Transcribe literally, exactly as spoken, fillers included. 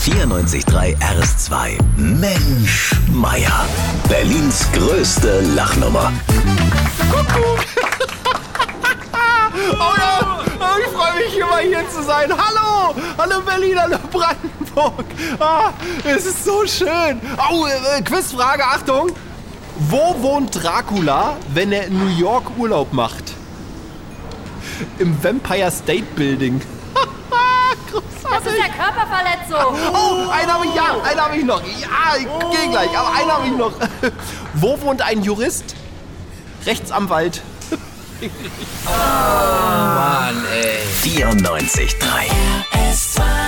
vierundneunzig Komma drei R S zwei. Mensch, Meier. Berlins größte Lachnummer. Kuckuck. Oh ja, oh, ich freue mich immer hier zu sein. Hallo, hallo Berlin, hallo Brandenburg. Ah, es ist so schön. Oh, äh, Quizfrage, Achtung. Wo wohnt Dracula, wenn er in New York Urlaub macht? Im Empire State Building. Das ist ja Körperverletzung. Oh, einen habe ich, ja, einen habe ich noch. Ja, ich gehe gleich, aber einen habe ich noch. Wo wohnt ein Jurist? Rechtsanwalt. Mann, ey. vierundneunzig Komma drei. R S zwei.